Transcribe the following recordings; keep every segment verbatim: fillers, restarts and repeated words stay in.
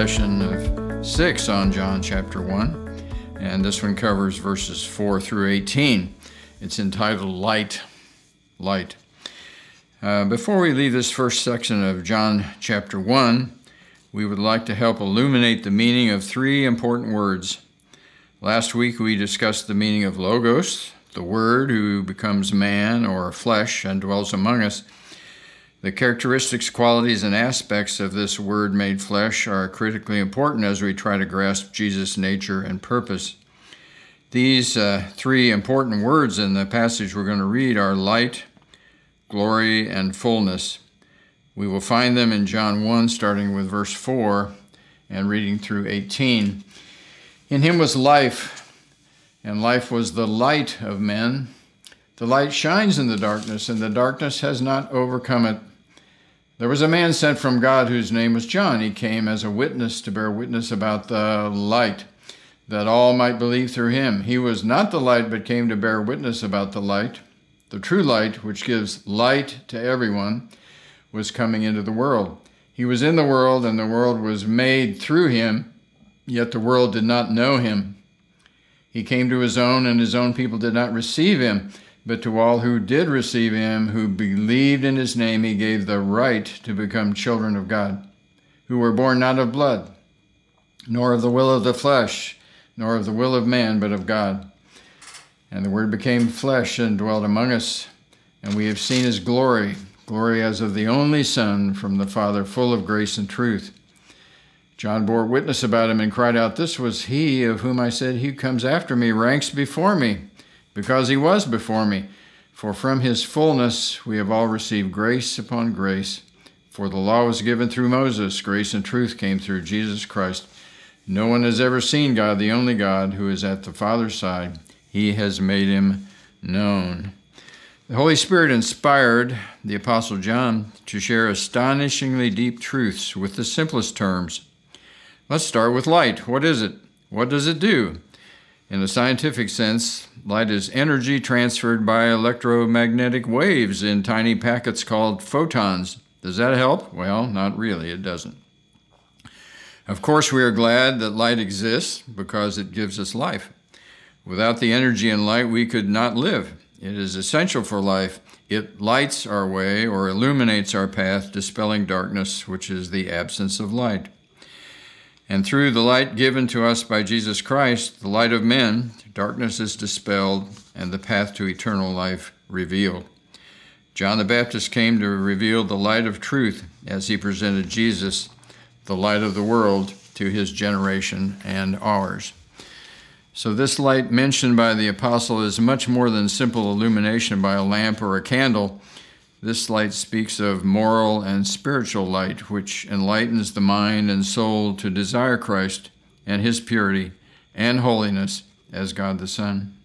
session of six on John chapter one, and this one covers verses four through eighteen. It's entitled Light, Light. Uh, before we leave this first section of John chapter one, we would like to help illuminate the meaning of three important words. Last week we discussed the meaning of Logos, the Word who becomes man or flesh and dwells among us. The characteristics, qualities, and aspects of this Word made flesh are critically important as we try to grasp Jesus' nature and purpose. These uh, three important words in the passage we're going to read are light, glory, and fullness. We will find them in John one, starting with verse four and reading through eighteen. In him was life, and life was the light of men. The light shines in the darkness, and the darkness has not overcome it. There was a man sent from God whose name was John. He came as a witness to bear witness about the light, that all might believe through him. He was not the light, but came to bear witness about the light. The true light, which gives light to everyone, was coming into the world. He was in the world, and the world was made through him, yet the world did not know him. He came to his own, and his own people did not receive him. But to all who did receive him, who believed in his name, he gave the right to become children of God, who were born not of blood, nor of the will of the flesh, nor of the will of man, but of God. And the Word became flesh and dwelt among us, and we have seen his glory, glory as of the only Son from the Father, full of grace and truth. John bore witness about him and cried out, "This was he of whom I said, he who comes after me ranks before me, because he was before me. For from his fullness we have all received grace upon grace. For the law was given through Moses, grace and truth came through Jesus Christ. No one has ever seen God, the only God, who is at the Father's side. He has made him known." The Holy Spirit inspired the Apostle John to share astonishingly deep truths with the simplest terms. Let's start with light. What is it? What does it do? In a scientific sense, light is energy transferred by electromagnetic waves in tiny packets called photons. Does that help? Well, not really, it doesn't. Of course, we are glad that light exists because it gives us life. Without the energy in light, we could not live. It is essential for life. It lights our way or illuminates our path, dispelling darkness, which is the absence of light. And through the light given to us by Jesus Christ, the light of men, darkness is dispelled and the path to eternal life revealed. John the Baptist came to reveal the light of truth as he presented Jesus, the light of the world, to his generation and ours. So this light mentioned by the apostle is much more than simple illumination by a lamp or a candle. This light speaks of moral and spiritual light, which enlightens the mind and soul to desire Christ and his purity and holiness as God the Son.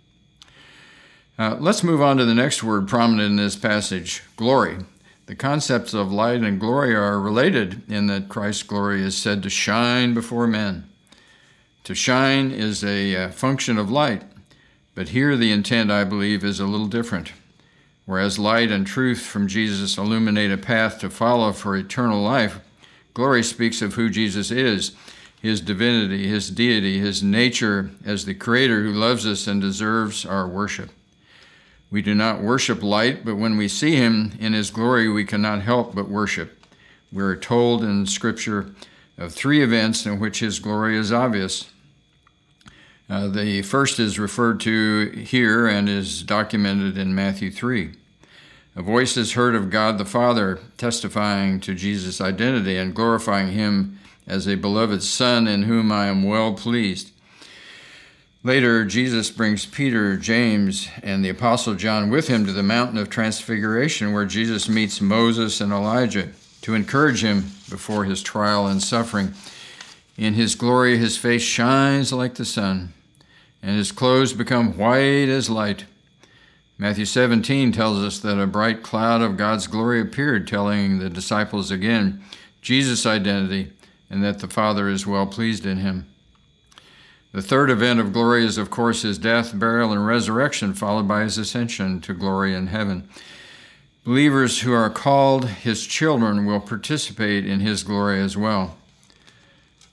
Uh, let's move on to the next word prominent in this passage, glory. The concepts of light and glory are related in that Christ's glory is said to shine before men. To shine is a uh, function of light, but here the intent, I believe, is a little different. Whereas light and truth from Jesus illuminate a path to follow for eternal life, glory speaks of who Jesus is, his divinity, his deity, his nature as the Creator who loves us and deserves our worship. We do not worship light, but when we see him in his glory, we cannot help but worship. We are told in Scripture of three events in which his glory is obvious. Uh, the first is referred to here and is documented in Matthew three. A voice is heard of God the Father testifying to Jesus' identity and glorifying him as a beloved Son in whom I am well pleased. Later, Jesus brings Peter, James, and the Apostle John with him to the mountain of transfiguration where Jesus meets Moses and Elijah to encourage him before his trial and suffering. In his glory, his face shines like the sun, and his clothes become white as light. Matthew seventeen tells us that a bright cloud of God's glory appeared, telling the disciples again Jesus' identity and that the Father is well pleased in him. The third event of glory is, of course, his death, burial, and resurrection, followed by his ascension to glory in heaven. Believers who are called his children will participate in his glory as well.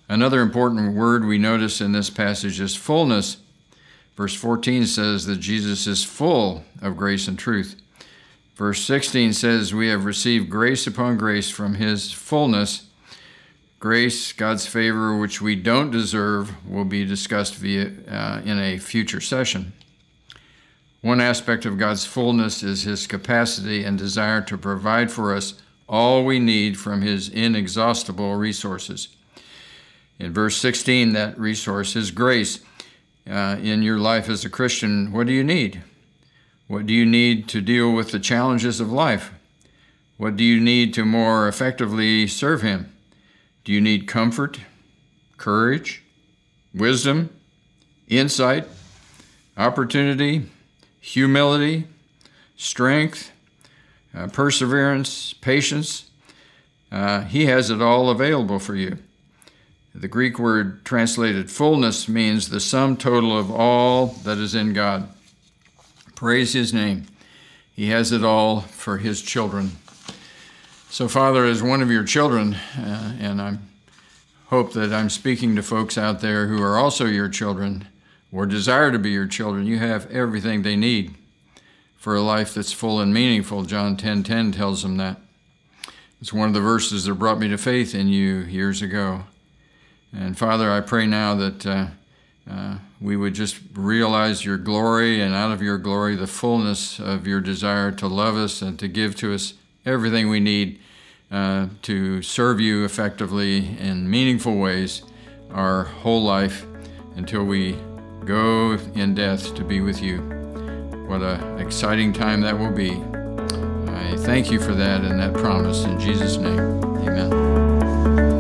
Another important word we notice in this passage is fullness. Verse fourteen says that Jesus is full of grace and truth. Verse sixteen says we have received grace upon grace from his fullness. Grace, God's favor, which we don't deserve, will be discussed via uh, in a future session. One aspect of God's fullness is his capacity and desire to provide for us all we need from his inexhaustible resources. In verse sixteen, that resource is grace. Uh, in your life as a Christian, what do you need? What do you need to deal with the challenges of life? What do you need to more effectively serve him? Do you need comfort, courage, wisdom, insight, opportunity, humility, strength, uh, perseverance, patience? Uh, he has it all available for you. The Greek word translated fullness means the sum total of all that is in God. Praise his name. He has it all for his children. So, Father, as one of your children, uh, and I hope that I'm speaking to folks out there who are also your children or desire to be your children, you have everything they need for a life that's full and meaningful. John ten ten tells them that. It's one of the verses that brought me to faith in you years ago. And, Father, I pray now that uh, uh, we would just realize your glory, and out of your glory, the fullness of your desire to love us and to give to us everything we need uh, to serve you effectively in meaningful ways our whole life until we go in death to be with you. What an exciting time that will be. I thank you for that and that promise. In Jesus' name, amen.